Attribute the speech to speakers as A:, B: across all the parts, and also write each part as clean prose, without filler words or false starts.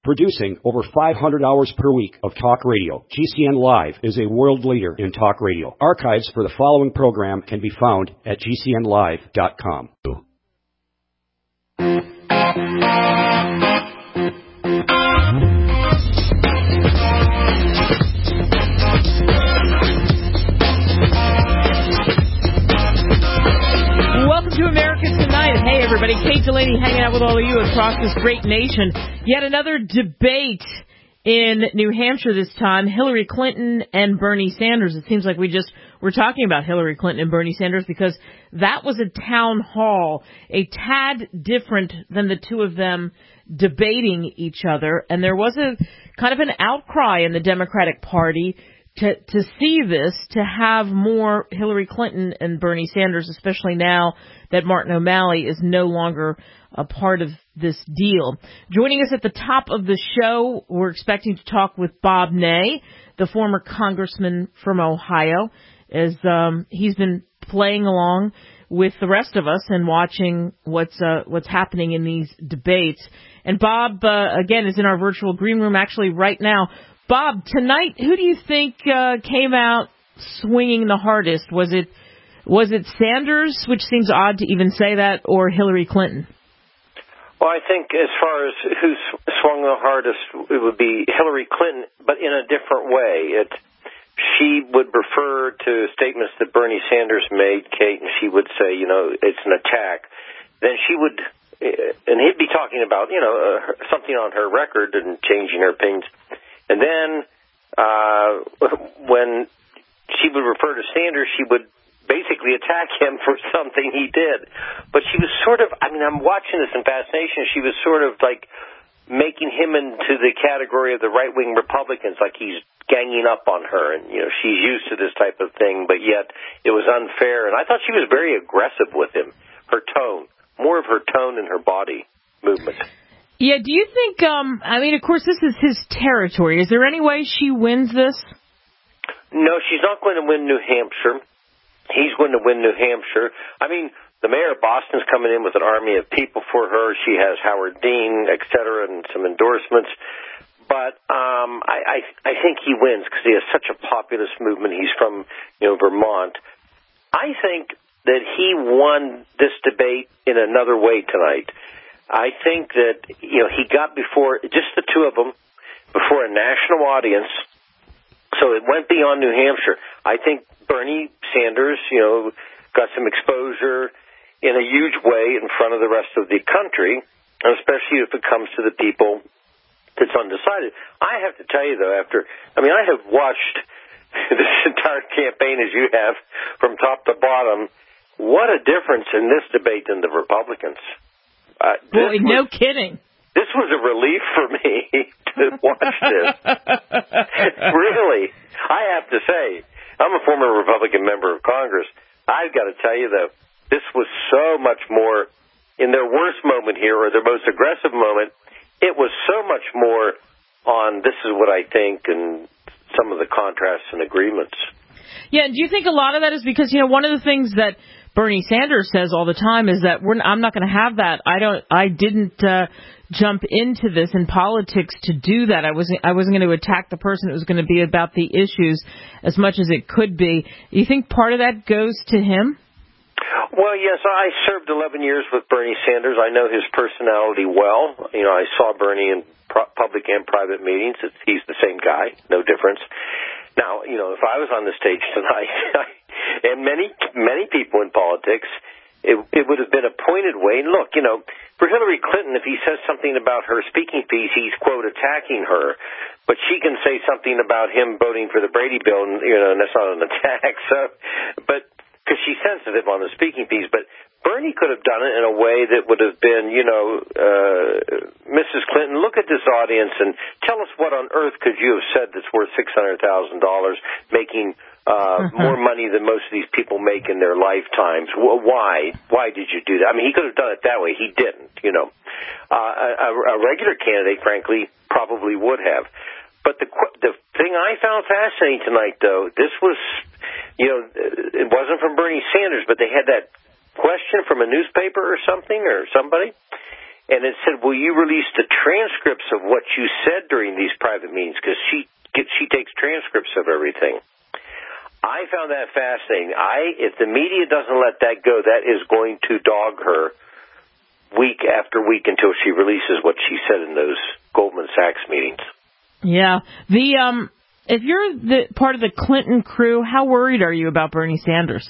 A: Producing over 500 hours per week of talk radio, GCN Live is a world leader in talk radio. Archives for the following program can be found at gcnlive.com.
B: Welcome to America Tonight. Hey, everybody. Kate Delaney hanging out with all of you across this great nation. Yet another debate in New Hampshire this time. Hillary Clinton and Bernie Sanders. It seems like we're talking about Hillary Clinton and Bernie Sanders because that was a town hall, a tad different than the two of them debating each other. And there was a kind of an outcry in the Democratic Party to see this, to have more Hillary Clinton and Bernie Sanders, especially now that Martin O'Malley is no longer a part of this deal. Joining us at the top of the show, we're expecting to talk with Bob Ney, the former congressman from Ohio, as he's been playing along with the rest of us and watching what's happening in these debates. And Bob, again, is in our virtual green room actually right now. Bob, tonight, who do you think came out swinging the hardest? Was it Sanders, which seems odd to even say that, or Hillary Clinton?
C: Well, I think as far as who swung the hardest, it would be Hillary Clinton, but in a different way. She would refer to statements that Bernie Sanders made, Kate, and she would say, it's an attack. Then she would, and he'd be talking about, something on her record and changing her opinions. And then when she would refer to Sanders, she would basically attack him for something he did. But she was sort of, I'm watching this in fascination. She was sort of like making him into the category of the right-wing Republicans, like he's ganging up on her. And, she's used to this type of thing, but yet it was unfair. And I thought she was very aggressive with him, her tone, more of her tone than her body movement.
B: Yeah, do you think, of course, this is his territory. Is there any way she wins this?
C: No, she's not going to win New Hampshire. He's going to win New Hampshire. The mayor of Boston's coming in with an army of people for her. She has Howard Dean, et cetera, and some endorsements. But I think he wins because he has such a populist movement. He's from, Vermont. I think that he won this debate in another way tonight. I think that, he got before, just the two of them, before a national audience, so it went beyond New Hampshire. I think Bernie Sanders, got some exposure in a huge way in front of the rest of the country, and especially if it comes to the people that's undecided. I have to tell you, though, I have watched this entire campaign, as you have, from top to bottom. What a difference in this debate than the Republicans.
B: Boy, no kidding.
C: This was a relief for me to watch this. Really. I have to say, I'm a former Republican member of Congress. I've got to tell you, though, this was so much more, in their worst moment here, or their most aggressive moment, it was so much more on this is what I think and some of the contrasts and agreements.
B: Yeah, do you think a lot of that is because, one of the things that Bernie Sanders says all the time is that I'm not going to have that. I didn't jump into this in politics to do that. I wasn't going to attack the person. It was going to be about the issues as much as it could be. Do you think part of that goes to him?
C: Well, yes, I served 11 years with Bernie Sanders. I know his personality well. I saw Bernie in public and private meetings. He's the same guy, no difference. Now, if I was on the stage tonight, and many people in politics, it would have been a pointed way. And look, for Hillary Clinton, if he says something about her speaking piece, he's, quote, attacking her. But she can say something about him voting for the Brady Bill, and, that's not an attack. So, but because she's sensitive on the speaking piece. But Bernie could have done it in a way that would have been, Mrs. Clinton, look at this audience and tell us what on earth could you have said that's worth $600,000, making more money than most of these people make in their lifetimes. Why? Why did you do that? He could have done it that way. He didn't, A regular candidate, frankly, probably would have. But the thing I found fascinating tonight, though, this was, it wasn't from Bernie Sanders, but they had that question from a newspaper or something or somebody, And it said, will you release the transcripts of what you said during these private meetings? Because she takes transcripts of everything. I found that fascinating. If the media doesn't let that go, that is going to dog her week after week until she releases what she said in those Goldman Sachs meetings.
B: Yeah. If you're part of the Clinton crew, how worried are you about Bernie Sanders?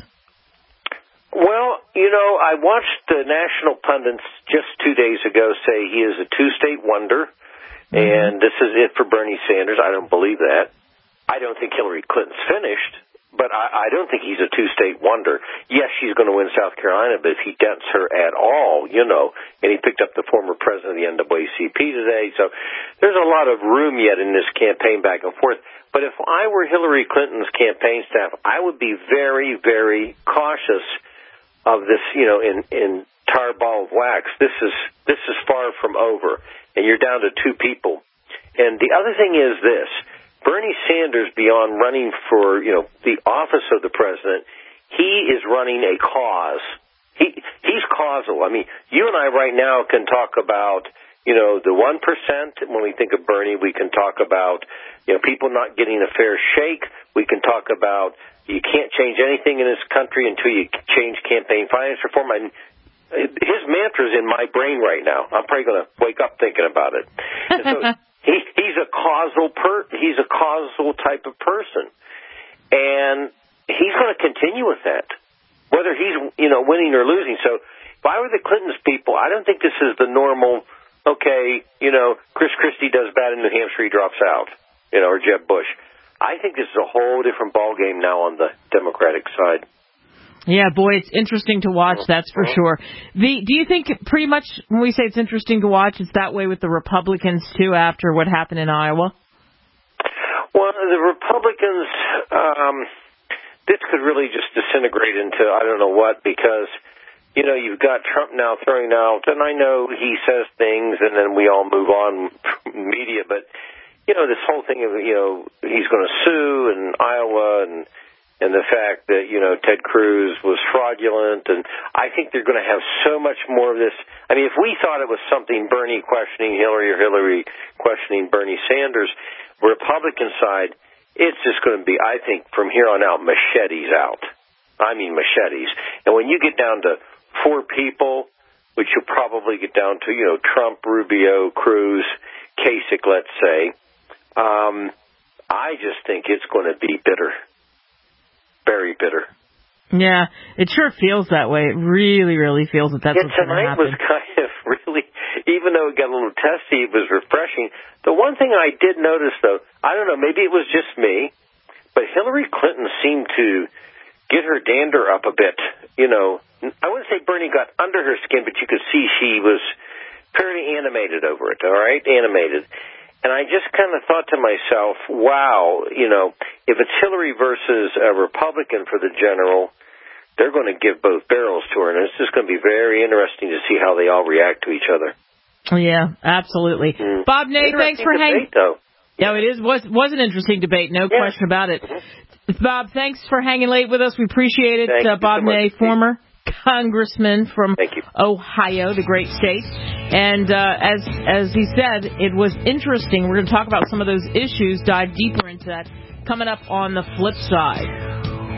C: Well, I watched the national pundits just 2 days ago say he is a two-state wonder, and this is it for Bernie Sanders. I don't believe that. I don't think Hillary Clinton's finished, but I don't think he's a two-state wonder. Yes, she's going to win South Carolina, but if he dents her at all, and he picked up the former president of the NAACP today, so there's a lot of room yet in this campaign back and forth. But if I were Hillary Clinton's campaign staff, I would be very, very cautious of this, in tar ball of wax. This is far from over, and you're down to two people. And the other thing is this: Bernie Sanders, beyond running for the office of the president, he is running a cause. He's causal. I mean, you and I right now can talk about the 1%. When we think of Bernie, we can talk about people not getting a fair shake. We can talk about you can't change anything in this country until you change campaign finance reform. His mantra's in my brain right now. I'm probably going to wake up thinking about it. And so he's a causal type of person, and he's going to continue with that, whether he's winning or losing. So if I were the Clintons people, I don't think this is the normal. Okay, Chris Christie does bad in New Hampshire, he drops out, or Jeb Bush. I think this is a whole different ballgame now on the Democratic side.
B: Yeah, boy, it's interesting to watch, that's for sure. Do you think pretty much when we say it's interesting to watch, it's that way with the Republicans, too, after what happened in Iowa?
C: Well, the Republicans, this could really just disintegrate into I don't know what, because, you've got Trump now throwing out, and I know he says things and then we all move on media, but this whole thing of, he's going to sue in Iowa and the fact that, Ted Cruz was fraudulent. And I think they're going to have so much more of this. I mean, if we thought it was something Bernie questioning Hillary or Hillary questioning Bernie Sanders, Republican side, it's just going to be, I think, from here on out, machetes out. I mean, machetes. And when you get down to 4 people, which you'll probably get down to, Trump, Rubio, Cruz, Kasich, let's say, I just think it's going to be bitter. Very bitter.
B: Yeah, it sure feels that way. It really, really feels that that's what's going to happen.
C: Tonight was kind of really, even though it got a little testy, it was refreshing. The one thing I did notice, though, I don't know, maybe it was just me, but Hillary Clinton seemed to get her dander up a bit. I wouldn't say Bernie got under her skin, but you could see she was fairly animated over it, all right? Animated. And I just kind of thought to myself, wow, if it's Hillary versus a Republican for the general, they're going to give both barrels to her, and it's just going to be very interesting to see how they all react to each other.
B: Yeah, absolutely. Bob Ney, thanks for hanging. Yeah, it was an interesting debate, no question about it. Bob, thanks for hanging late with us. We appreciate it. Bob Ney, former congressman from Ohio, the great state. And as he said, it was interesting. We're going to talk about some of those issues, dive deeper into that, coming up on the flip side.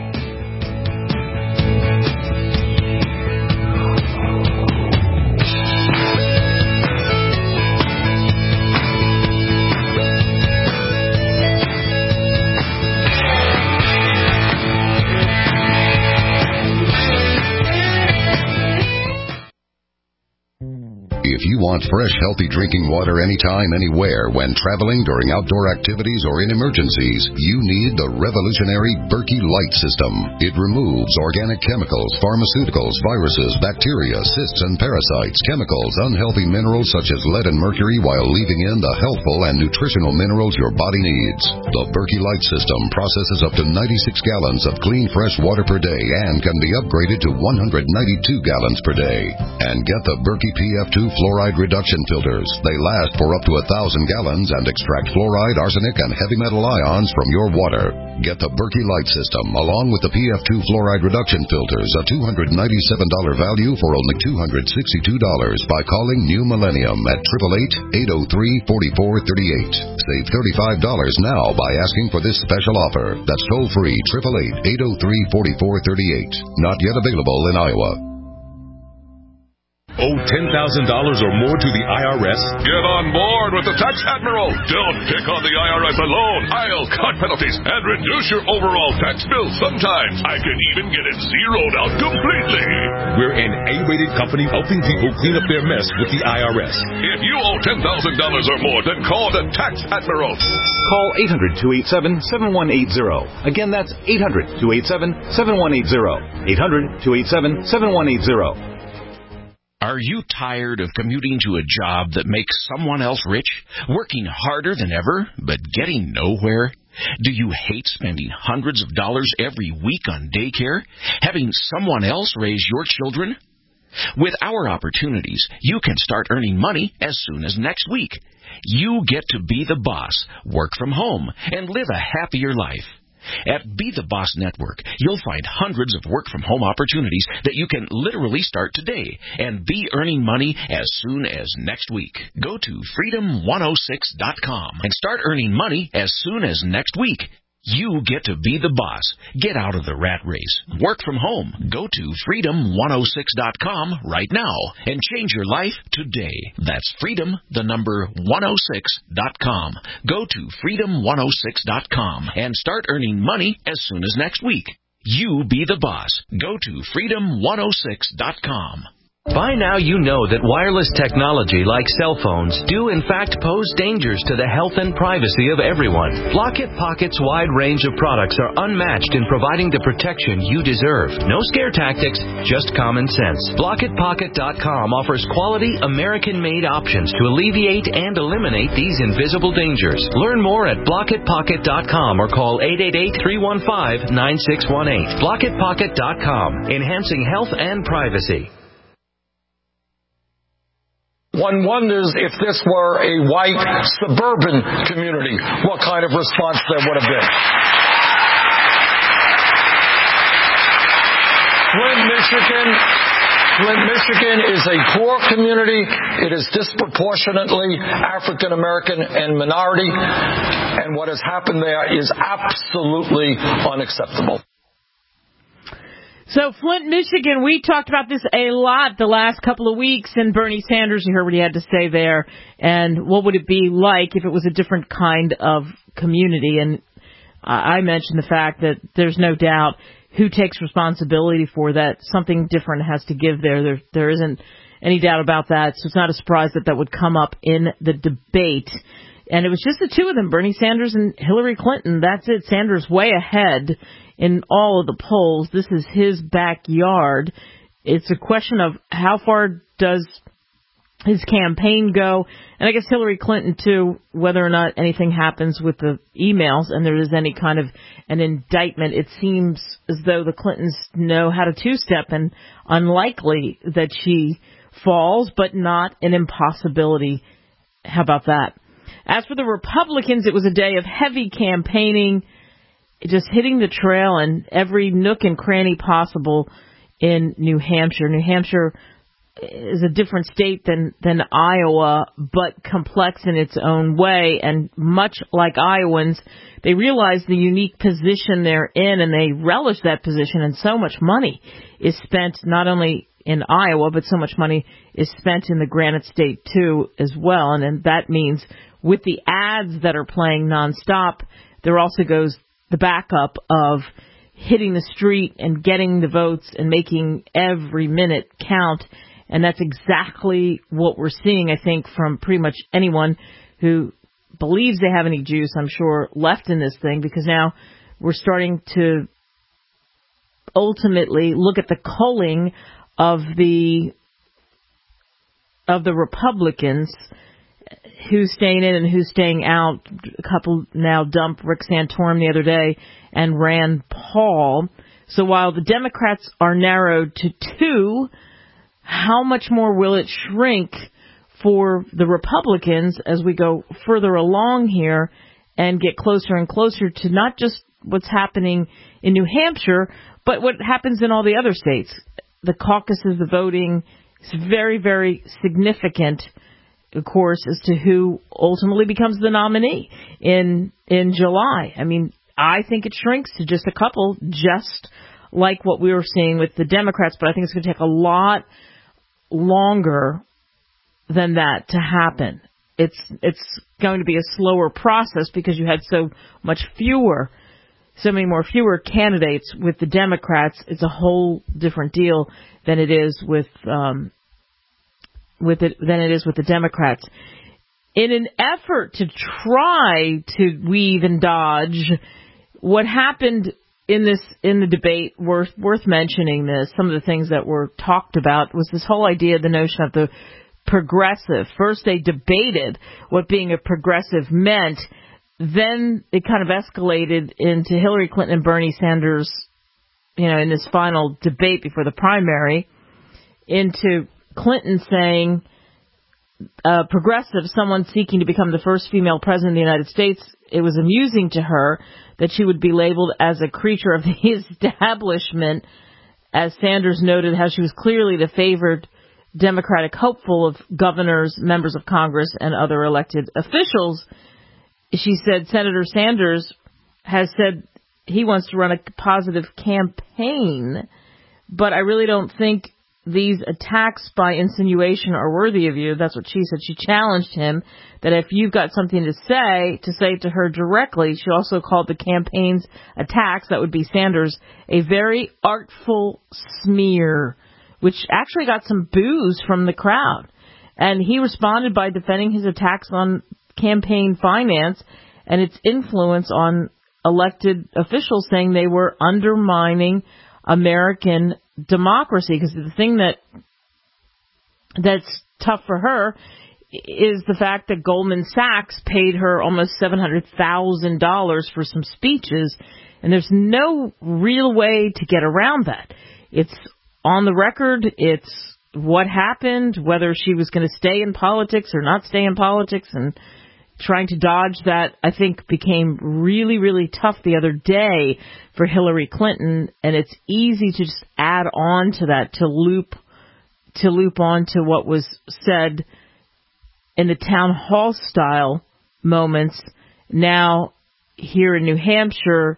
D: If you want fresh, healthy drinking water anytime, anywhere, when traveling, during outdoor activities, or in emergencies, you need the revolutionary Berkey Light System. It removes organic chemicals, pharmaceuticals, viruses, bacteria, cysts, and parasites, chemicals, unhealthy minerals such as lead and mercury, while leaving in the healthful and nutritional minerals your body needs. The Berkey Light System processes up to 96 gallons of clean, fresh water per day and can be upgraded to 192 gallons per day. And get the Berkey PF2 fluoride fluoride reduction filters. They last for up to 1,000 gallons and extract fluoride, arsenic, and heavy metal ions from your water. Get the Berkey Light System along with the PF2 fluoride reduction filters, a $297 value for only $262 by calling New Millennium at 888-803-4438. Save $35 now by asking for this special offer. That's toll-free 888-803-4438. Not yet available in Iowa.
E: Owe $10,000 or more to the IRS?
F: Get on board with the Tax Admiral. Don't pick on the IRS alone. I'll cut penalties and reduce your overall tax bill. Sometimes I can even get it zeroed out completely.
E: We're an A-rated company helping people clean up their mess with the IRS.
F: If you owe $10,000 or more, then call the Tax Admiral.
G: Call 800-287-7180. Again, that's 800-287-7180. 800-287-7180.
H: Are you tired of commuting to a job that makes someone else rich, working harder than ever, but getting nowhere? Do you hate spending hundreds of dollars every week on daycare, having someone else raise your children? With our opportunities, you can start earning money as soon as next week. You get to be the boss, work from home, and live a happier life. At Be the Boss Network, you'll find hundreds of work-from-home opportunities that you can literally start today and be earning money as soon as next week. Go to freedom106.com and start earning money as soon as next week. You get to be the boss. Get out of the rat race. Work from home. Go to freedom106.com right now and change your life today. That's freedom106.com. Go to freedom106.com and start earning money as soon as next week. You be the boss. Go to freedom106.com.
I: By now you know that wireless technology like cell phones do in fact pose dangers to the health and privacy of everyone. Blockit Pocket's wide range of products are unmatched in providing the protection you deserve. No scare tactics, just common sense. BlockitPocket.com offers quality American-made options to alleviate and eliminate these invisible dangers. Learn more at BlockitPocket.com or call 888-315-9618. BlockitPocket.com, enhancing health and privacy.
J: One wonders if this were a white suburban community, what kind of response there would have been. Flint, Michigan is a poor community. It is disproportionately African American and minority, and what has happened there is absolutely unacceptable.
B: So Flint, Michigan, we talked about this a lot the last couple of weeks, and Bernie Sanders, you heard what he had to say there, and what would it be like if it was a different kind of community. And I mentioned the fact that there's no doubt who takes responsibility for that. Something different has to give there. There isn't any doubt about that, so it's not a surprise that that would come up in the debate. And it was just the two of them, Bernie Sanders and Hillary Clinton. That's it. Sanders way ahead in all of the polls. This is his backyard. It's a question of how far does his campaign go, and I guess Hillary Clinton too, whether or not anything happens with the emails and there is any kind of an indictment. It seems as though the Clintons know how to two-step, and unlikely that she falls, but not an impossibility. How about that? As for the Republicans, it was a day of heavy campaigning, just hitting the trail in every nook and cranny possible in New Hampshire. New Hampshire is a different state than Iowa, but complex in its own way. And much like Iowans, they realize the unique position they're in, and they relish that position. And so much money is spent not only in Iowa, but so much money is spent in the Granite State, too, as well. And that means with the ads that are playing nonstop, there also goes the backup of hitting the street and getting the votes and making every minute count. And that's exactly what we're seeing, I think, from pretty much anyone who believes they have any juice, I'm sure, left in this thing, because now we're starting to ultimately look at the culling of the Republicans, who's staying in and who's staying out. A couple now dumped Rick Santorum the other day and Rand Paul. So while the Democrats are narrowed to two, how much more will it shrink for the Republicans as we go further along here and get closer and closer to not just what's happening in New Hampshire, but what happens in all the other states. The caucuses, the voting is very, very significant, of course, as to who ultimately becomes the nominee in July. I mean, I think it shrinks to just a couple, just like what we were seeing with the Democrats, but I think it's going to take a lot longer than that to happen. It's going to be a slower process because you had so many more fewer candidates with the Democrats. It's a whole different deal than it is with the Democrats. In an effort to try to weave and dodge what happened in the debate, worth mentioning this, some of the things that were talked about was this whole idea, the notion of the progressive. First, they debated what being a progressive meant. Then it kind of escalated into Hillary Clinton and Bernie Sanders, in this final debate before the primary, into Clinton saying, progressive, someone seeking to become the first female president of the United States. It was amusing to her that she would be labeled as a creature of the establishment, as Sanders noted how she was clearly the favored Democratic hopeful of governors, members of Congress, and other elected officials. She said Senator Sanders has said he wants to run a positive campaign, but I really don't think these attacks by insinuation are worthy of you. That's what she said. She challenged him that if you've got something to say to her directly. She also called the campaign's attacks, that would be Sanders, a very artful smear, which actually got some boos from the crowd. And he responded by defending his attacks on campaign finance and its influence on elected officials, saying they were undermining American democracy. Because the thing that's tough for her is the fact that Goldman Sachs paid her almost $700,000 for some speeches, and there's no real way to get around that. It's on the record. It's what happened, whether she was going to stay in politics or not stay in politics, and trying to dodge that, I think, became really, really tough the other day for Hillary Clinton, and it's easy to just add on to that, to loop on to what was said in the town hall style moments. Now here in New Hampshire,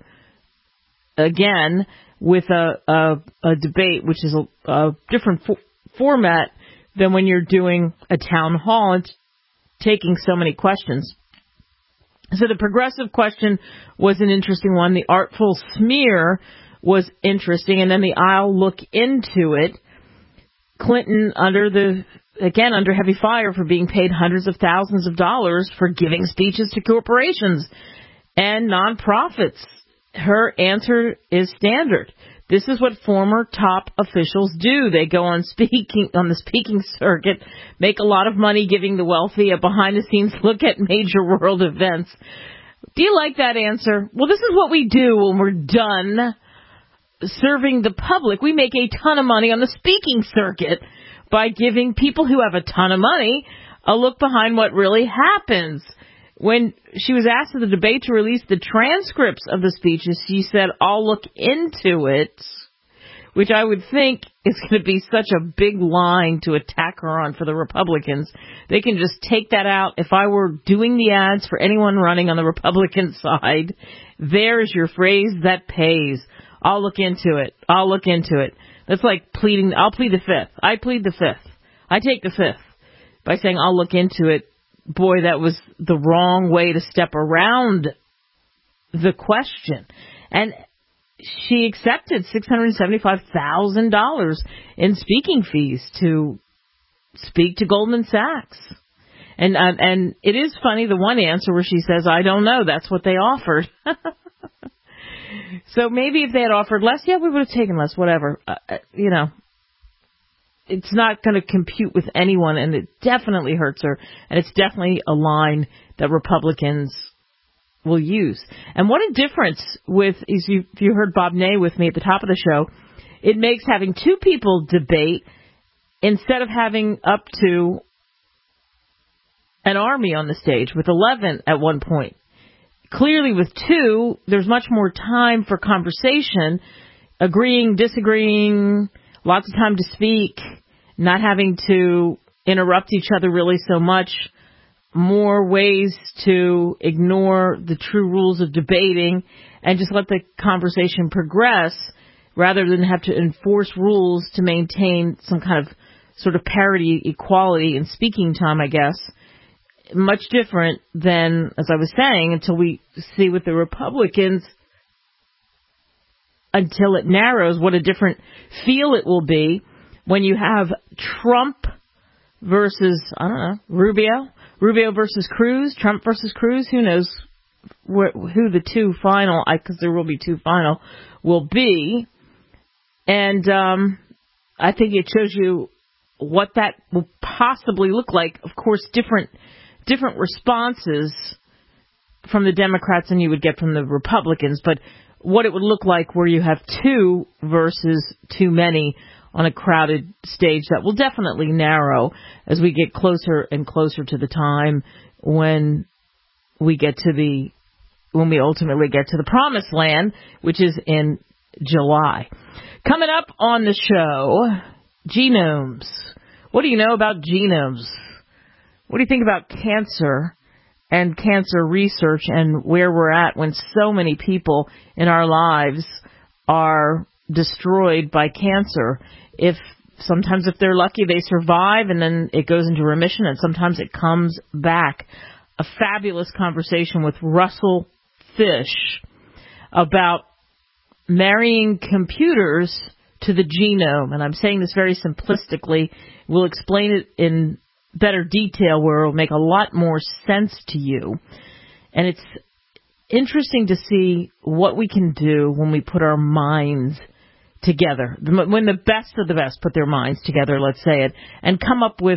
B: again, with a debate, which is a different format than when you're doing a town hall. It's taking so many questions. So the progressive question was an interesting one. The artful smear was interesting. And then the I'll look into it. Clinton under heavy fire for being paid hundreds of thousands of dollars for giving speeches to corporations and nonprofits. Her answer is standard. This is what former top officials do. They go on the speaking circuit, make a lot of money giving the wealthy a behind-the-scenes look at major world events. Do you like that answer? Well, this is what we do when we're done serving the public. We make a ton of money on the speaking circuit by giving people who have a ton of money a look behind what really happens. When she was asked at the debate to release the transcripts of the speeches, she said, I'll look into it, which I would think is going to be such a big line to attack her on for the Republicans. They can just take that out. If I were doing the ads for anyone running on the Republican side, there's your phrase that pays. I'll look into it. I'll look into it. That's like pleading. I'll plead the fifth. I plead the fifth. I take the fifth by saying I'll look into it. Boy, that was the wrong way to step around the question. And she accepted $675,000 in speaking fees to speak to Goldman Sachs. And it is funny, the one answer where she says, I don't know, that's what they offered. So maybe if they had offered less, yeah, we would have taken less, whatever. It's not going to compute with anyone, and it definitely hurts her, and it's definitely a line that Republicans will use. And what a difference if you heard Bob Ney with me at the top of the show, it makes having two people debate instead of having up to an army on the stage, with 11 at one point. Clearly with 2, there's much more time for conversation, agreeing, disagreeing, lots of time to speak, not having to interrupt each other really so much, more ways to ignore the true rules of debating and just let the conversation progress rather than have to enforce rules to maintain some kind of sort of parity, equality in speaking time, I guess. Much different than, as I was saying, until we see with the Republicans, until it narrows, what a different feel it will be when you have Trump versus, I don't know, Rubio versus Cruz, Trump versus Cruz, who knows who the 2 final, because there will be 2 final, will be. And I think it shows you what that will possibly look like. Of course, different responses from the Democrats than you would get from the Republicans, but what it would look like where you have 2 versus too many on a crowded stage that will definitely narrow as we get closer and closer to the time when we ultimately get to the promised land, which is in July. Coming up on the show, genomes. What do you know about genomes? What do you think about cancer and cancer research and where we're at when so many people in our lives are destroyed by cancer? Sometimes if they're lucky, they survive and then it goes into remission, and sometimes it comes back. A fabulous conversation with Russell Fish about marrying computers to the genome. And I'm saying this very simplistically. We'll explain it in better detail where it'll make a lot more sense to you. And it's interesting to see what we can do when we put our minds together, when the best of the best put their minds together, let's say it, and come up with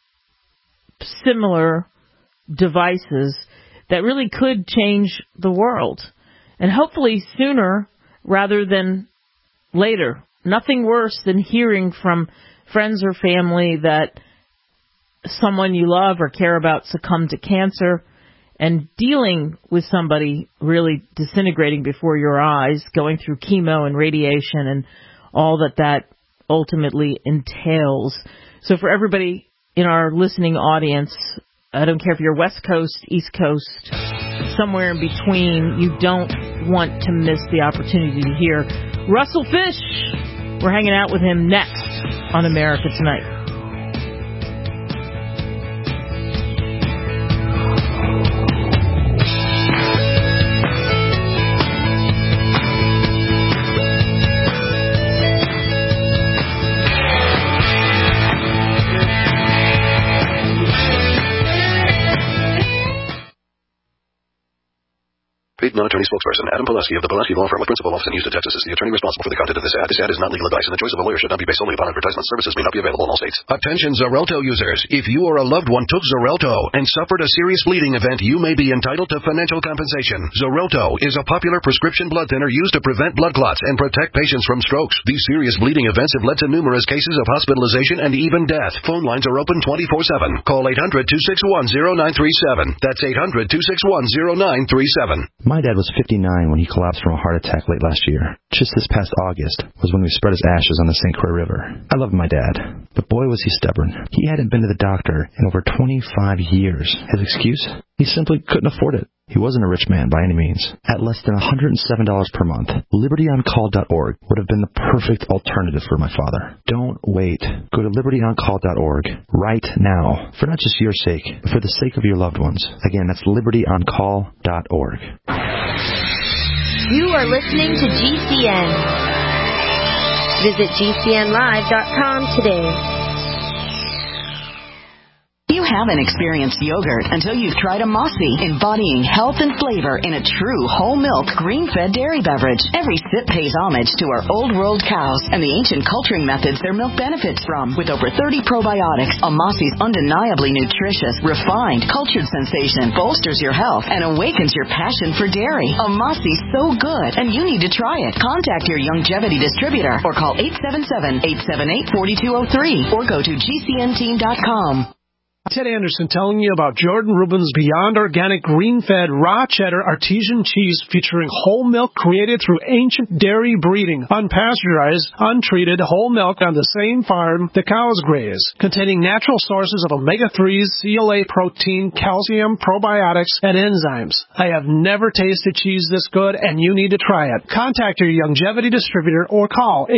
B: similar devices that really could change the world. And hopefully sooner rather than later. Nothing worse than hearing from friends or family that someone you love or care about succumbed to cancer, and dealing with somebody really disintegrating before your eyes, going through chemo and radiation and all that ultimately entails. So for everybody in our listening audience, I don't care if you're West Coast, East Coast, somewhere in between, you don't want to miss the opportunity to hear Russell Fish. We're hanging out with him next on America Tonight.
G: Paid non-attorney spokesperson Adam Pulaski of the Pulaski Law Firm with principal office in Houston, Texas is the attorney responsible for the content of this ad. This ad is not legal advice, and the choice of a lawyer should not be based solely upon advertisement. Services may not be available in all states.
D: Attention Xarelto users. If you or a loved one took Xarelto and suffered a serious bleeding event, you may be entitled to financial compensation. Xarelto is a popular prescription blood thinner used to prevent blood clots and protect patients from strokes. These serious bleeding events have led to numerous cases of hospitalization and even death. Phone lines are open 24/7. Call 800-261-0937. That's 800-261-0937.
K: My dad was 59 when he collapsed from a heart attack late last year. Just this past August was when we spread his ashes on the St. Croix River. I loved my dad, but boy was he stubborn. He hadn't been to the doctor in over 25 years. His excuse? He simply couldn't afford it. He wasn't a rich man by any means. At less than $107 per month, LibertyOnCall.org would have been the perfect alternative for my father. Don't wait. Go to LibertyOnCall.org right now, for not just your sake, but for the sake of your loved ones. Again, that's LibertyOnCall.org.
L: You are listening to GCN. Visit GCNlive.com today.
M: You haven't experienced yogurt until you've tried a Mossy, embodying health and flavor in a true whole milk, green-fed dairy beverage. Every sip pays homage to our old world cows and the ancient culturing methods their milk benefits from. With over 30 probiotics, a Mossy's undeniably nutritious, refined, cultured sensation bolsters your health and awakens your passion for dairy. A Mossy's so good, and you need to try it. Contact your Youngevity distributor or call 877-878-4203 or go to GCNteam.com.
N: Ted Anderson telling you about Jordan Rubin's Beyond Organic Green-Fed Raw Cheddar Artesian Cheese featuring whole milk created through ancient dairy breeding, unpasteurized, untreated whole milk on the same farm the cows graze, containing natural sources of omega-3s, CLA protein, calcium, probiotics, and enzymes. I have never tasted cheese this good, and you need to try it. Contact your Youngevity distributor or call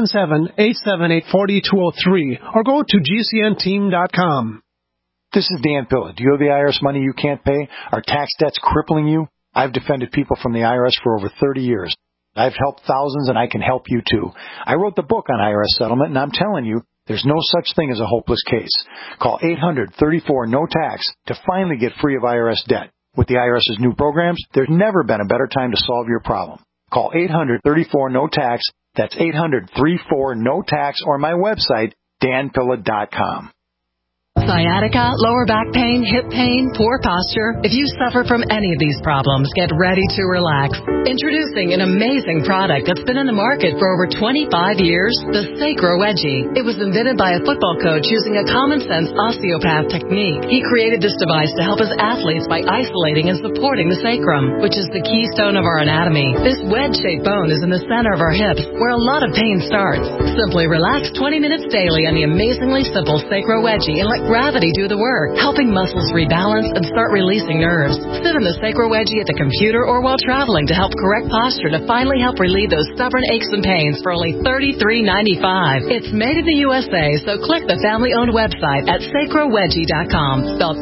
N: 877-878-4203 or go to GCNteam.com.
O: This is Dan Pilla. Do you owe the IRS money you can't pay? Are tax debts crippling you? I've defended people from the IRS for over 30 years. I've helped thousands, and I can help you too. I wrote the book on IRS settlement, and I'm telling you, there's no such thing as a hopeless case. Call 800-34-NO-TAX to finally get free of IRS debt. With the IRS's new programs, there's never been a better time to solve your problem. Call 800-34-NO-TAX. That's 800-34-NO-TAX, or my website, danpilla.com.
P: Sciatica, lower back pain, hip pain, poor posture. If you suffer from any of these problems, get ready to relax. Introducing an amazing product that's been in the market for over 25 years, the Sacro Wedgie. It was invented by a football coach using a common-sense osteopath technique. He created this device to help his athletes by isolating and supporting the sacrum, which is the keystone of our anatomy. This wedge-shaped bone is in the center of our hips, where a lot of pain starts. Simply relax 20 minutes daily on the amazingly simple Sacro Wedgie and let gravity do the work, helping muscles rebalance and start releasing nerves. Sit in the Sacro Wedgie at the computer or while traveling to help correct posture to finally help relieve those stubborn aches and pains for only $33.95. It's made in the USA, so click the family-owned website at sacrowedgie.com, spelled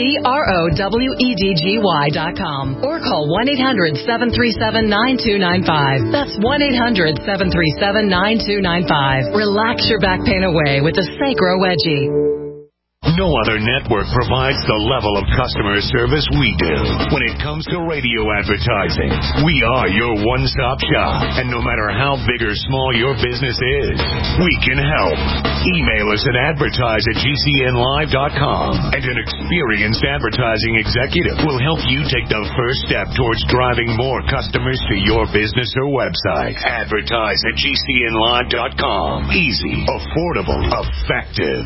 P: SACROWEDGY.com, or call 1-800-737-9295. That's 1-800-737-9295. Relax your back pain away with the Sacro Wedgie.
Q: No other network provides the level of customer service we do. When it comes to radio advertising, we are your one-stop shop. And no matter how big or small your business is, we can help. Email us at advertise@gcnlive.com, and an experienced advertising executive will help you take the first step towards driving more customers to your business or website. Advertise at gcnlive.com. Easy, affordable, effective.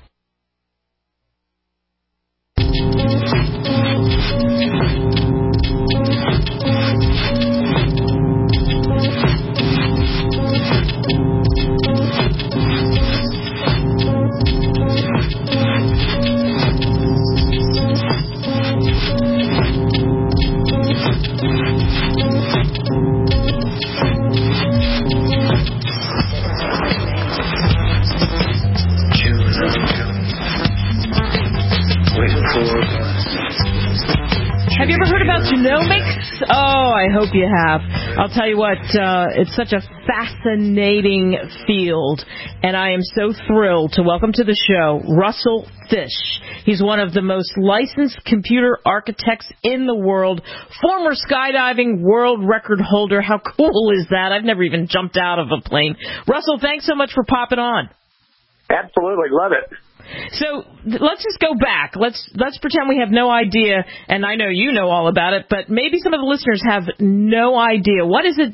B: Have you ever heard about genomics? Oh, I hope you have. I'll tell you what, it's such a fascinating field, and I am so thrilled to welcome to the show Russell Fish. He's one of the most licensed computer architects in the world, former skydiving world record holder. How cool is that? I've never even jumped out of a plane. Russell, thanks so much for popping on.
R: Absolutely, love it.
B: So let's just go back. Let's pretend we have no idea, and I know you know all about it, but maybe some of the listeners have no idea. What is a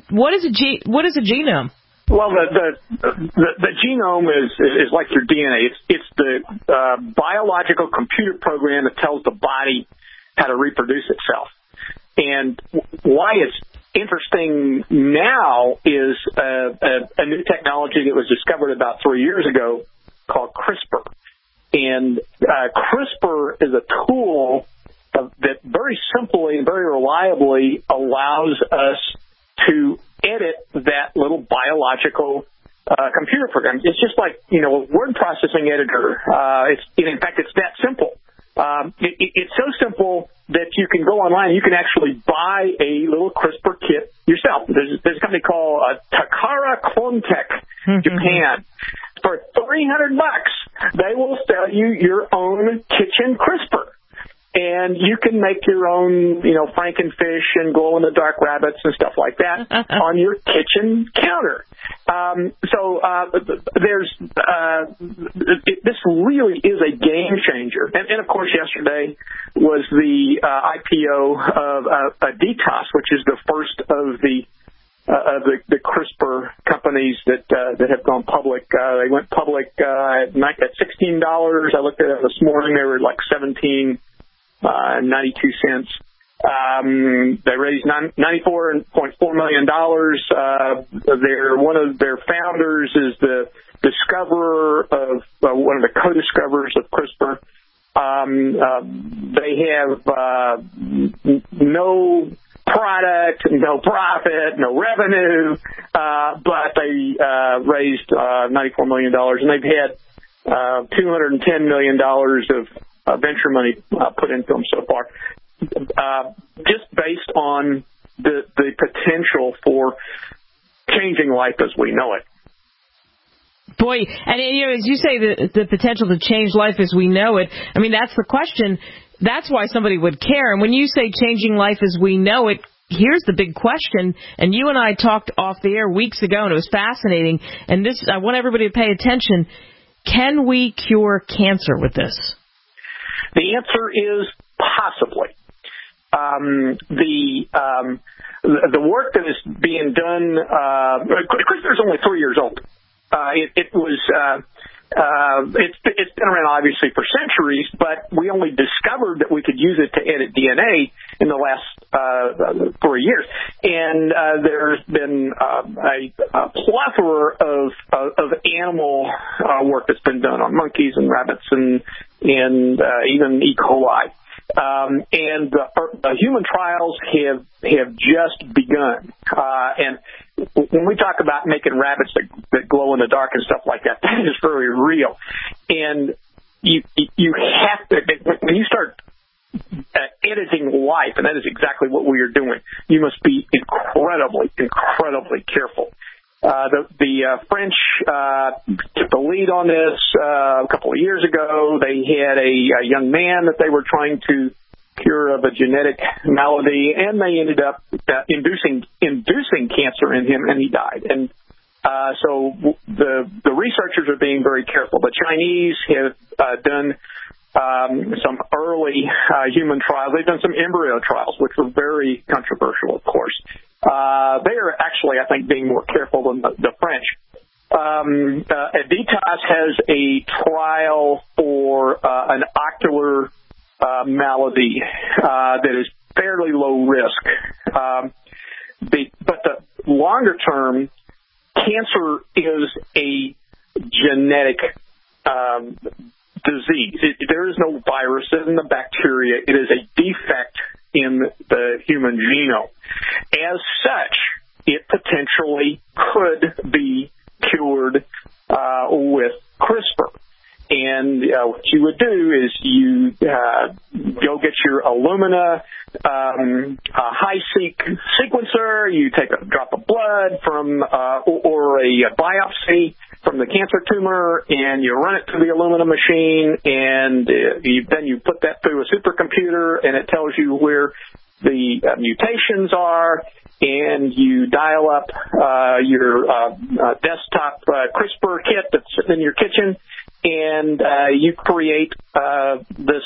B: genome?
R: Well, the genome is like your DNA. It's the biological computer program that tells the body how to reproduce itself. And why it's interesting now is a new technology that was discovered about 3 years ago called CRISPR. And CRISPR is a tool that very simply and very reliably allows us to edit that little biological computer program. It's just like, a word processing editor. In fact, it's that simple. It's so simple that you can go online and you can actually buy a little CRISPR kit yourself. There's a company called Takara Clonetech, Japan. For $300, they will sell you your own kitchen CRISPR. And you can make your own, frankenfish and glow-in-the-dark rabbits and stuff like that on your kitchen counter. This really is a game changer. And of course, yesterday was the IPO of Editas, which is the first of the the CRISPR companies that have gone public. They went public at $16. I looked at it this morning. They were like $17.92. They raised $94.4 million. One of their founders is the discoverer of one of the co-discoverers of CRISPR. They have no product, no profit, no revenue, but they raised $94 million, and they've had $210 million of venture money put into them so far, just based on the potential for changing life as we know it.
B: Boy, and as you say, the potential to change life as we know it, I mean, that's the question. That's why somebody would care. And when you say changing life as we know it, here's the big question. And you and I talked off the air weeks ago, and it was fascinating. And this, I want everybody to pay attention. Can we cure cancer with this?
R: The answer is possibly. The work that is being done, CRISPR is only 3 years old. It's been around obviously for centuries, but we only discovered that we could use it to edit DNA in the last 4 years. And there's been a plethora of animal work that's been done on monkeys and rabbits and even E. coli. And the human trials have just begun. And when we talk about making rabbits that glow in the dark and stuff like that, that is very real. And you have to, when you start editing life, and that is exactly what we are doing, you must be incredibly careful. The French took the lead on this a couple of years ago. They had a young man that they were trying to cure of a genetic malady, and they ended up inducing cancer in him, and he died. And so the researchers are being very careful. The Chinese have done some early human trials. They've done some embryo trials, which were very controversial, of course. They are actually, I think, being more careful than the French. Editas has a trial for an ocular malady that is fairly low risk. But the longer term, cancer is a genetic disease. There is no virus in the bacteria. It is a defect in the human genome. As such, it potentially could be cured with CRISPR. And what you would do is you go get your Illumina HiSeq sequencer. You take a drop of blood from or a biopsy from the cancer tumor, and you run it through the Illumina machine, and then you put that through a supercomputer, and it tells you where the mutations are, and you dial up your desktop CRISPR kit that's sitting in your kitchen, and you create this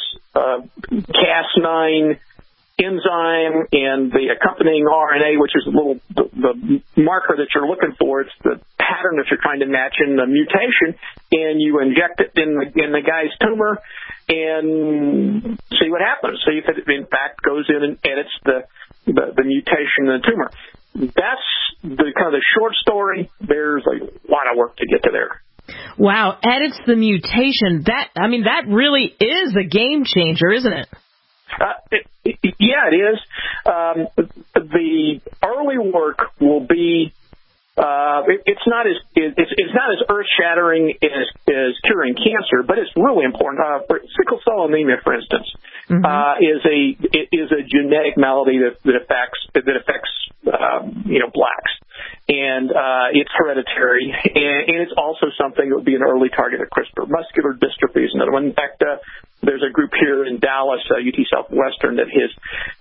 R: Cas9 enzyme and the accompanying RNA, which is the marker that you're looking for. It's the pattern that you're trying to match in the mutation, and you inject it in the guy's tumor and see what happens. See if it in fact goes in and edits the mutation in the tumor. That's the kind of the short story. There's a lot of work to get to there.
B: Wow, edits the mutation. That really is a game changer, isn't it?
R: Yeah, it is. The early work will be. It's not as earth-shattering as curing cancer, but it's really important. For sickle cell anemia, for instance, is a genetic malady that affects blacks, and it's hereditary, and it's also something that would be an early target of CRISPR. Muscular dystrophy is another one. In fact, there's a group here in Dallas, UT Southwestern, that has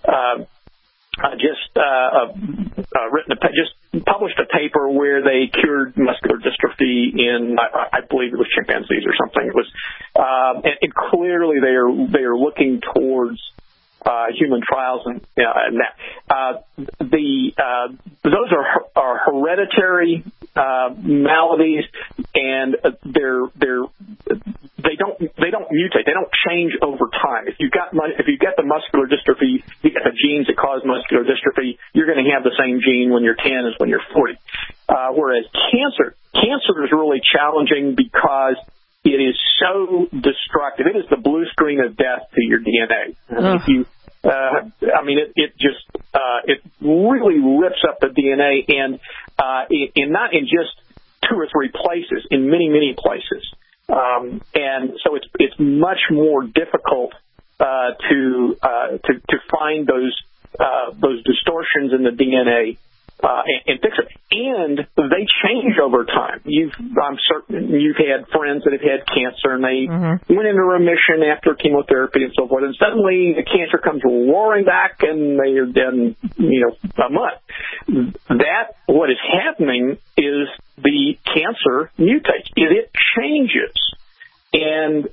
R: just published a paper where they cured muscular dystrophy in, I believe it was chimpanzees or something. It was, and clearly they are looking towards human trials and that. those are hereditary maladies, and they don't mutate. They don't change over time. If you get the muscular dystrophy, you get the genes that cause muscular dystrophy. You're going to have the same gene when you're 10 as when you're 40. Whereas cancer is really challenging because it is so destructive. It is the blue screen of death to your DNA. It really rips up the DNA, and not in just 2 or 3 places, in many, many places. And so it's much more difficult to find those distortions in the DNA and fix it. And they change over time. I'm certain you've had friends that have had cancer, and they went into remission after chemotherapy and so forth, and suddenly the cancer comes roaring back, and they are dead in a month. What is happening is the cancer mutates. It changes. And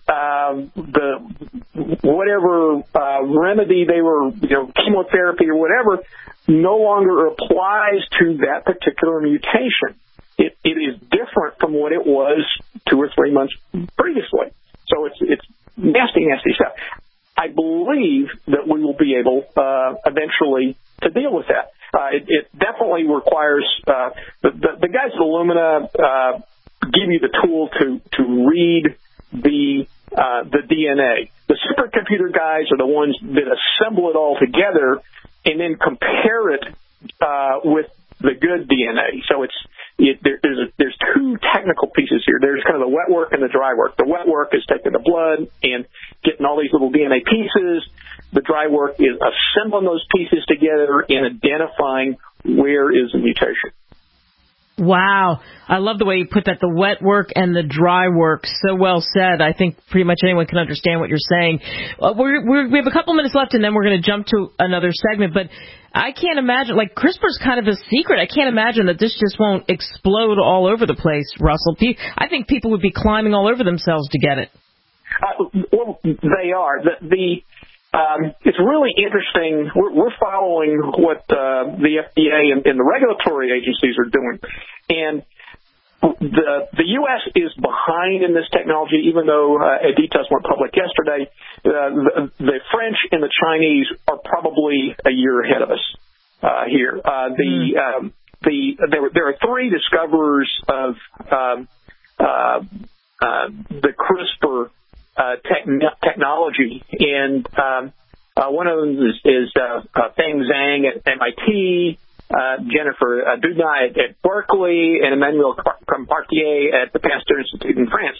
R: whatever remedy they were, chemotherapy or whatever, no longer applies to that particular mutation. It is different from what it was 2 or 3 months previously. So it's nasty, nasty stuff. I believe that we will be able eventually to deal with that. It definitely requires the guys at Illumina give you the tool to read the DNA. The supercomputer guys are the ones that assemble it all together and then compare it with the good DNA. So there's 2 technical pieces here. There's kind of the wet work and the dry work. The wet work is taking the blood and getting all these little DNA pieces. The dry work is assembling those pieces together and identifying where is the mutation.
B: Wow. I love the way you put that, the wet work and the dry work. So well said. I think pretty much anyone can understand what you're saying. We have a couple minutes left, and then we're going to jump to another segment. But I can't imagine, CRISPR's kind of a secret. I can't imagine that this just won't explode all over the place, Russell. I think people would be climbing all over themselves to get it.
R: Well, they are. It's really interesting. We're following what the FDA and the regulatory agencies are doing, and the U.S. is behind in this technology. Even though details went public yesterday, the French and the Chinese are probably a year ahead of us here. There are 3 discoverers of the CRISPR technology, and one of them is Feng Zhang at MIT, Jennifer Doudna at Berkeley, and Emmanuel Compartier at the Pasteur Institute in France.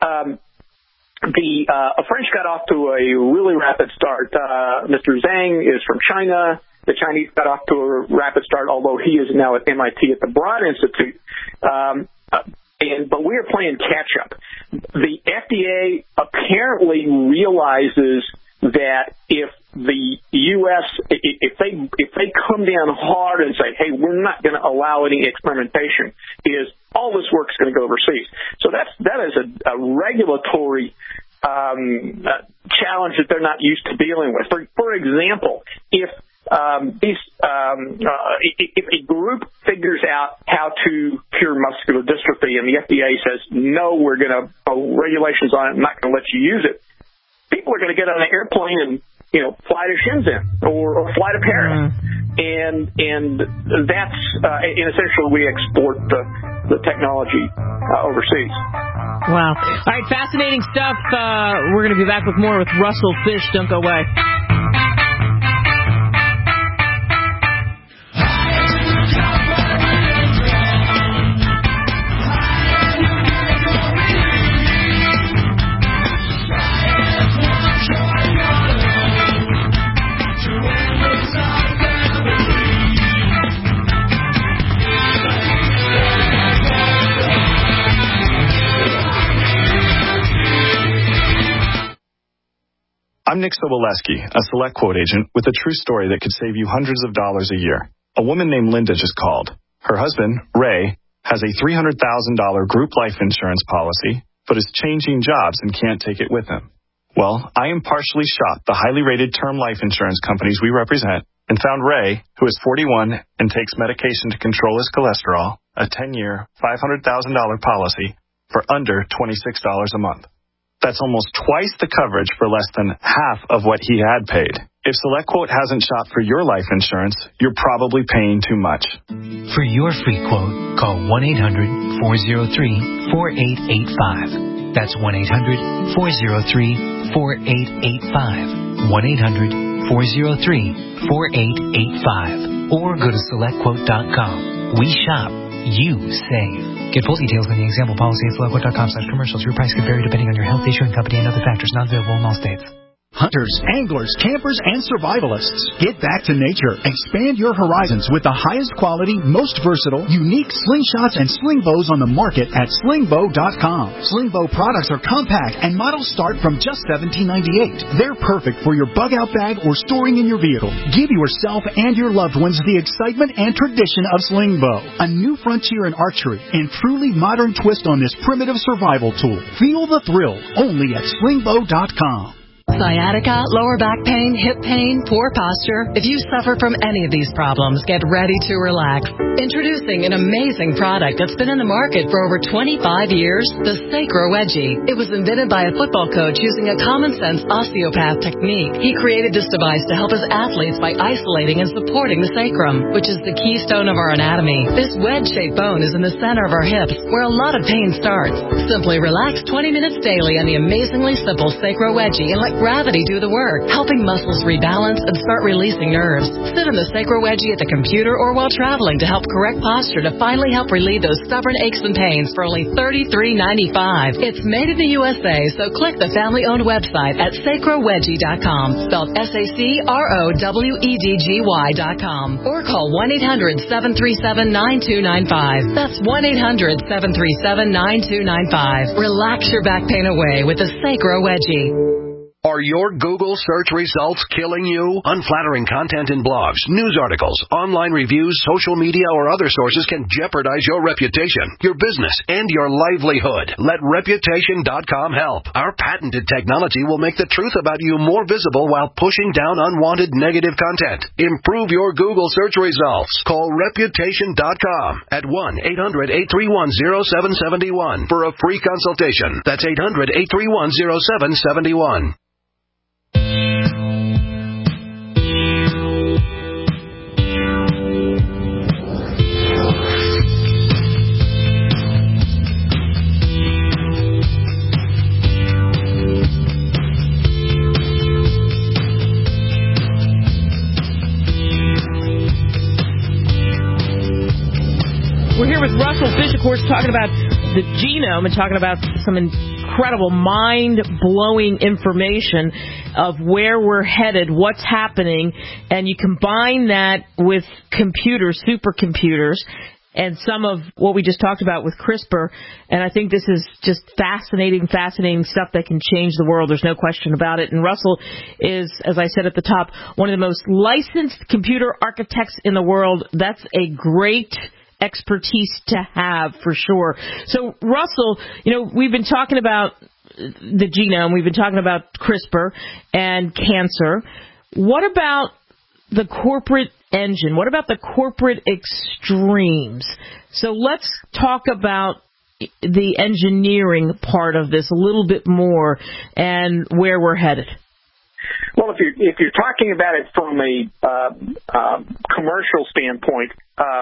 R: The French got off to a really rapid start. Mr. Zhang is from China. The Chinese got off to a rapid start, although he is now at MIT at the Broad Institute. But we are playing catch up. The FDA apparently realizes that if the U.S. if they come down hard and say, hey, we're not going to allow any experimentation, is all this work's going to go overseas. So that is a regulatory challenge that they're not used to dealing with. For example, if a group figures out how to cure muscular dystrophy and the FDA says, no, we're going to regulations on it, I'm not going to let you use it, people are going to get on an airplane and fly to Shenzhen or fly to Paris, and that's and essentially we export the technology overseas.
B: Wow! All right, fascinating stuff. We're going to be back with more with Russell Fish. Don't go away.
S: I'm Nick Soboleski, a Select Quote agent with a true story that could save you hundreds of dollars a year. A woman named Linda just called. Her husband, Ray, has a $300,000 group life insurance policy, but is changing jobs and can't take it with him. Well, I impartially shop the highly rated term life insurance companies we represent and found Ray, who is 41 and takes medication to control his cholesterol, a 10-year, $500,000 policy for under $26 a month. That's almost twice the coverage for less than half of what he had paid. If SelectQuote hasn't shopped for your life insurance, you're probably paying too much.
T: For your free quote, call 1-800-403-4885. That's 1-800-403-4885. 1-800-403-4885. Or go to SelectQuote.com. We shop. You save. Get full details on the example policy at SelectQuote.com/commercials. Your price could vary depending on your health, issuing company, and other factors not available in all states.
U: Hunters, anglers, campers, and survivalists. Get back to nature. Expand your horizons with the highest quality, most versatile, unique slingshots and sling bows on the market at slingbow.com. Sling bow products are compact and models start from just $17.98. They're perfect for your bug out bag or storing in your vehicle. Give yourself and your loved ones the excitement and tradition of sling bow. A new frontier in archery and truly modern twist on this primitive survival tool. Feel the thrill only at slingbow.com.
P: Sciatica, lower back pain, hip pain, poor posture. If you suffer from any of these problems, get ready to relax. Introducing an amazing product that's been in the market for over 25 years, the Sacro Wedgie. It was invented by a football coach using a common-sense osteopath technique. He created this device to help his athletes by isolating and supporting the sacrum, which is the keystone of our anatomy. This wedge-shaped bone is in the center of our hips, where a lot of pain starts. Simply relax 20 minutes daily on the amazingly simple Sacro Wedgie and let gravity do the work, helping muscles rebalance and start releasing nerves. Sit in the Sacro Wedgie at the computer or while traveling to help correct posture to finally help relieve those stubborn aches and pains for only $33.95. It's made in the USA, so click the family-owned website at sacrowedgie.com, spelled SACROWEDGY.com, or call 1-800-737-9295. That's 1-800-737-9295. Relax your back pain away with the Sacro Wedgie.
G: Are your Google search results killing you? Unflattering content in blogs, news articles, online reviews, social media, or other sources can jeopardize your reputation, your business, and your livelihood. Let Reputation.com help. Our patented technology will make the truth about you more visible while pushing down unwanted negative content. Improve your Google search results. Call Reputation.com at 1-800-831-0771 for a free consultation. That's 800-831-0771.
B: We're here with Russell Fish, of course, talking about the genome and talking about some incredible, mind-blowing information of where we're headed, what's happening, and you combine that with computers, supercomputers, and some of what we just talked about with CRISPR, and I think this is just fascinating stuff that can change the world. There's no question about it. And Russell is, as I said at the top, one of the most licensed computer architects in the world. That's a great expertise to have, for sure. So, Russell, we've been talking about the genome, we've been talking about CRISPR and cancer. What about the corporate engine? What about the corporate extremes? So let's talk about the engineering part of this a little bit more and where we're headed.
R: Well, if you're talking about it from a commercial standpoint,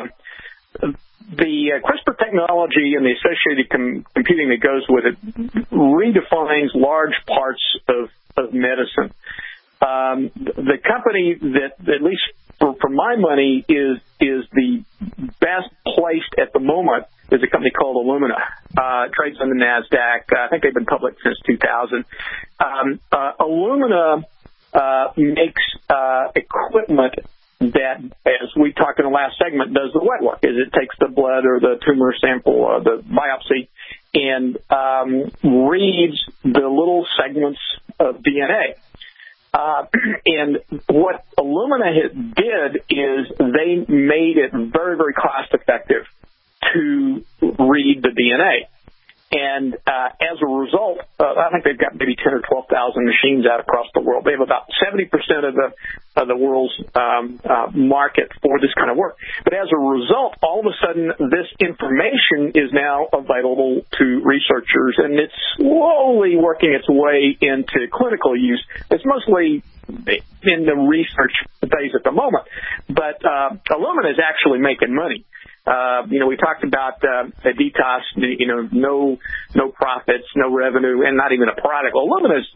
R: the CRISPR technology and the associated computing that goes with it redefines large parts of medicine. The company that, at least for my money, is the best placed at the moment is a company called Illumina. Trades on the NASDAQ. I think they've been public since 2000. Illumina makes equipment that, as we talked in the last segment, does the wet work. Is it takes the blood or the tumor sample or the biopsy and reads the little segments of DNA. And what Illumina did is they made it very, very cost effective to read the DNA. And as a result, I think they've got maybe 10 or 12,000 machines out across the world. They have about 70% of the world's market for this kind of work. But as a result, all of a sudden, this information is now available to researchers, and it's slowly working its way into clinical use. It's mostly in the research phase at the moment, but Illumina is actually making money. We talked about Editas, no profits, no revenue, and not even a product. Well, Illumina's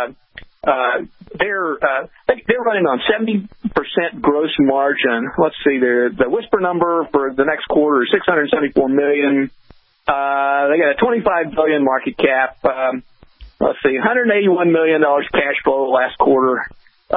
R: they're running on 70% gross margin. Let's see, the Whisper number for the next quarter is $674 million. They got a $25 billion market cap. Let's see, $181 million cash flow last quarter. So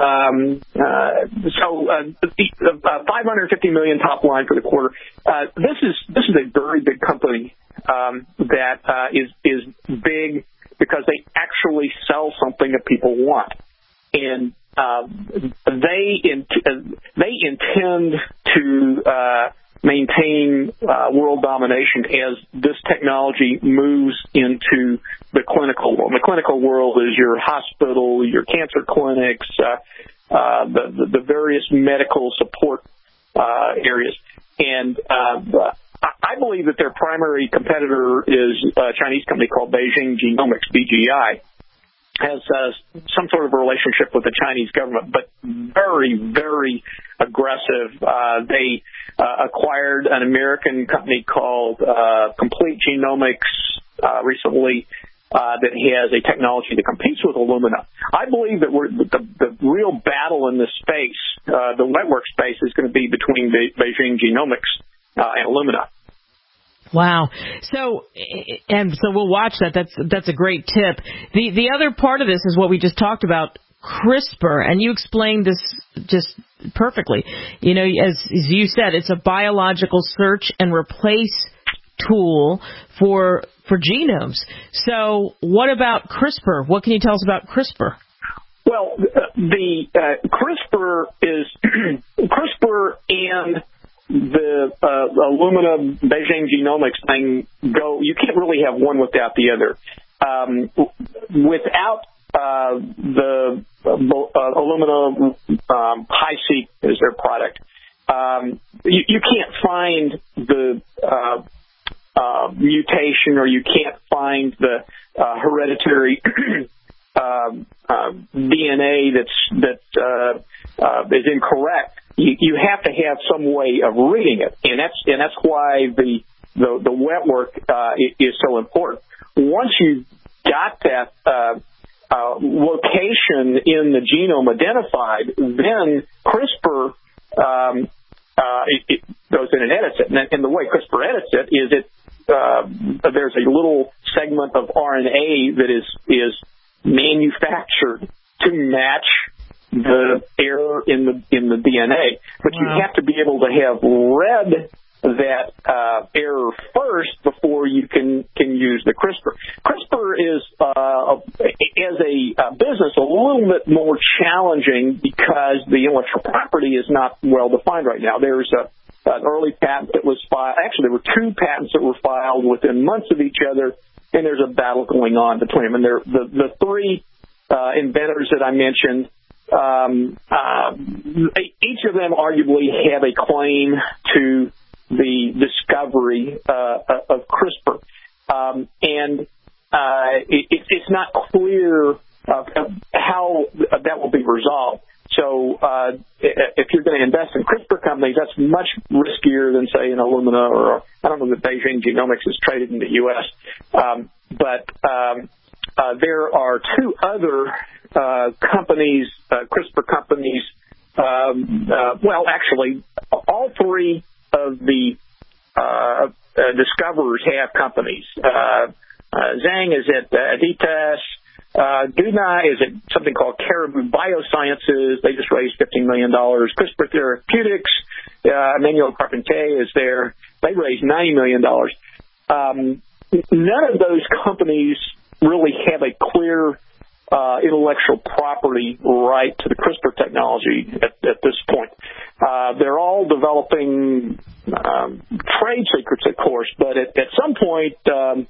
R: $550 million top line for the quarter. This is a very big company that is big because they actually sell something that people want, and they intend to maintain world domination as this technology moves into the clinical world. The clinical world is your hospital, your cancer clinics, the various medical support areas. And I believe that their primary competitor is a Chinese company called Beijing Genomics, BGI. Has some sort of a relationship with the Chinese government, but very, very aggressive. They acquired an American company called Complete Genomics recently that has a technology that competes with Illumina. I believe that the real battle in this space, the network space, is going to be between Beijing Genomics and Illumina.
B: Wow. So we'll watch that. That's a great tip. The other part of this is what we just talked about, CRISPR, and you explained this just perfectly. As you said, it's a biological search and replace tool for genomes. So what about CRISPR? What can you tell us about CRISPR?
R: Well, the CRISPR is CRISPR and the Illumina Beijing Genomics thing go. You can't really have one without the other. Without the Illumina HiSeq is their product. You can't find the mutation, or you can't find the hereditary DNA that is incorrect. You have to have some way of reading it, and that's why the wet work is so important. Once you got that location in the genome identified, then CRISPR it goes in and edits it. And the way CRISPR edits it is there's a little segment of RNA that is manufactured to match the error in the DNA, but you have to be able to have read that error first before you can use the CRISPR. CRISPR is, as a business, a little bit more challenging because the intellectual property is not well defined right now. There's an early patent that was filed. Actually, there were two patents that were filed within months of each other, and there's a battle going on between them. And the three inventors that I mentioned, each of them arguably have a claim to the discovery of CRISPR, and it's not clear how that will be resolved. So if you're going to invest in CRISPR companies, that's much riskier than, say, in Illumina, or I don't know that Beijing Genomics is traded in the U.S., but there are two other companies, CRISPR companies. Well, actually, all three of the discoverers have companies. Zhang is at Editas. Duna is at something called Caribou Biosciences. They just raised $15 million. CRISPR Therapeutics, Emmanuel Carpentier is there. They raised $90 million. None of those companies really have a clear intellectual property right to the CRISPR technology at this point. They're all developing trade secrets, of course, but at some point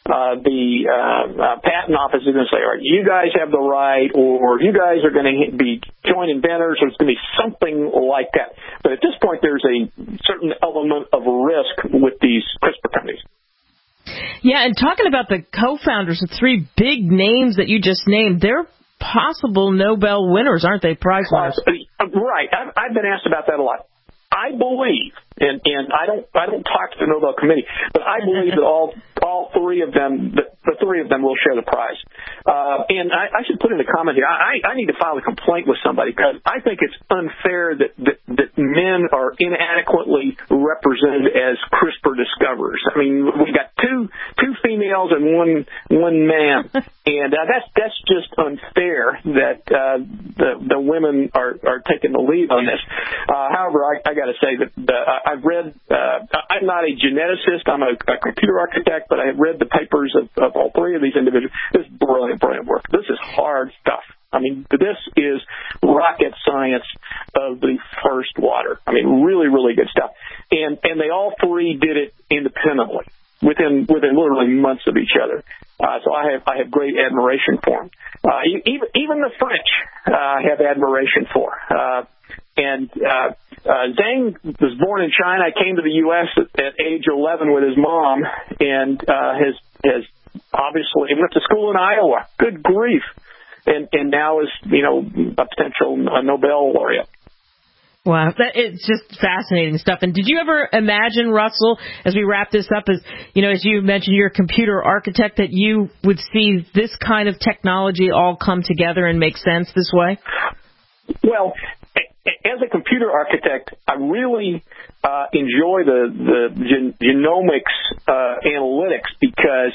R: the patent office is going to say, all right, you guys have the right, or you guys are going to be joint inventors, or it's going to be something like that. But at this point, there's a certain element of risk with these CRISPR companies.
B: Yeah, and talking about the co-founders, the three big names that you just named, they're possible Nobel winners, aren't they? Prize winners.
R: Right. I've been asked about that a lot. I believe, and I don't talk to the Nobel Committee, but I believe that all three of them, the three of them will share the prize. And I should put in a comment here. I need to file a complaint with somebody because I think it's unfair that men are inadequately represented as CRISPR discoverers. I mean, we got two females and one man, and that's just unfair that the women are taking the lead on this. However, I got to say that I've read. I'm not a geneticist. I'm a computer architect, but I have read the papers of all three of these individuals. This is brilliant work. This is hard stuff. I mean, this is rocket science of the first water. I mean, really, really good stuff. And they all three did it independently within literally months of each other. So I have great admiration for them. Even the French have admiration for. And Zhang was born in China, came to the U.S. at age 11 with his mom, and has obviously went to school in Iowa. Good grief. And now is, a potential Nobel laureate.
B: Wow, it's just fascinating stuff. And did you ever imagine, Russell, as we wrap this up, as you mentioned, you're a computer architect, that you would see this kind of technology all come together and make sense this way?
R: Well, as a computer architect, I really enjoy the genomics analytics because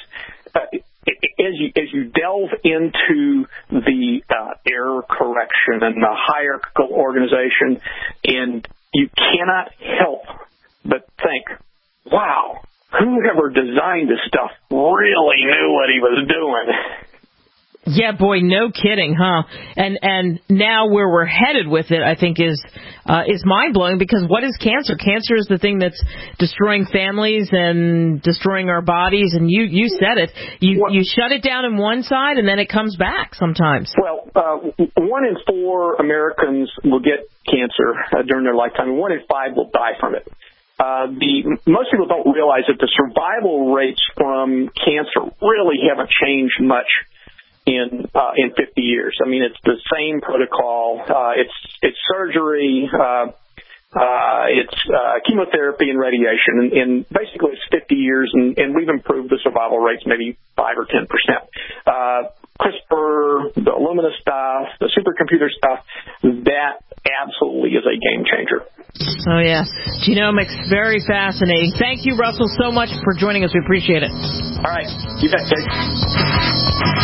R: as you delve into the error correction and the hierarchical organization, and you cannot help but think, wow, whoever designed this stuff really knew what he was doing.
B: Yeah, boy, no kidding, huh? And now where we're headed with it, I think, is mind-blowing, because what is cancer? Cancer is the thing that's destroying families and destroying our bodies, and you said it. You shut it down in one side, and then it comes back sometimes.
R: Well, 1 in 4 Americans will get cancer during their lifetime, and 1 in 5 will die from it. Most people don't realize that the survival rates from cancer really haven't changed much in 50 years. I mean, it's the same protocol. It's surgery, it's chemotherapy and radiation, and basically it's 50 years, and we've improved the survival rates maybe 5 or 10%. CRISPR, the Illumina stuff, the supercomputer stuff, that absolutely is a game changer.
B: Oh, yeah. Genomics, very fascinating. Thank you, Russell, so much for joining us. We appreciate it.
R: All right. You bet, Kate.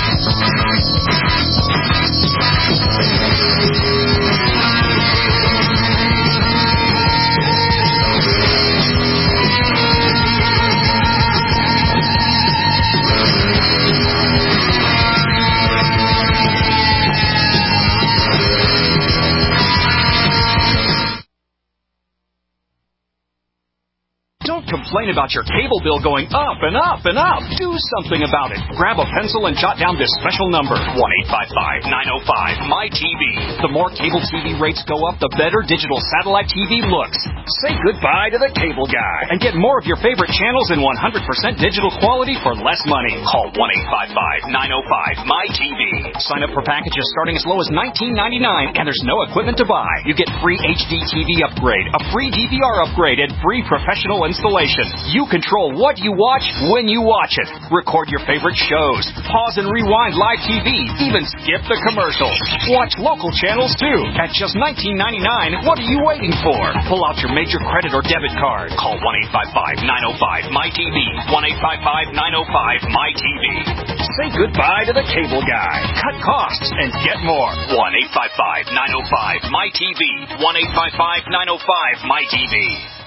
H: Complain about your cable bill going up and up and up. Do something about it. Grab a pencil and jot down this special number, 1-855-905-MY-TV. The more cable TV rates go up, the better digital satellite TV looks. Say goodbye to the cable guy and get more of your favorite channels in 100% digital quality for less money. Call 1-855-905-MY-TV. Sign up for packages starting as low as $19.99, and there's no equipment to buy. You get free HD TV upgrade, a free DVR upgrade, and free professional installation. You control what you watch when you watch it. Record your favorite shows. Pause and rewind live TV. Even skip the commercials. Watch local channels too. At just $19.99, what are you waiting for? Pull out your major credit or debit card. Call 1-855-905-MY-TV. 1-855-905-MY-TV. Say goodbye to the cable guy. Cut costs and get more. 1-855-905-MY-TV. 1-855-905-MY-TV.